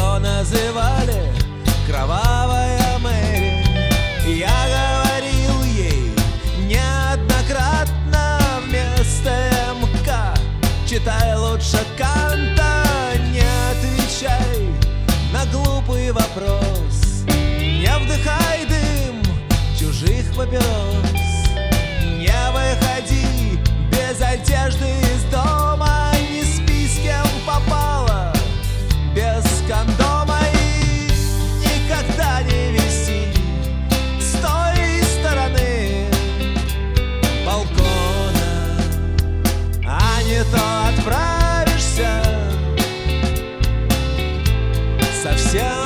ее называли кровавая Мэри. Я говорил ей неоднократно вместо МК: читай лучше Канта, не отвечай на глупый вопрос, не вдыхай дым чужих папирос, не выходи без одежды из дома, не спи с кем попало без кондома, и никогда не виси с той стороны балкона, а не то отправишься совсем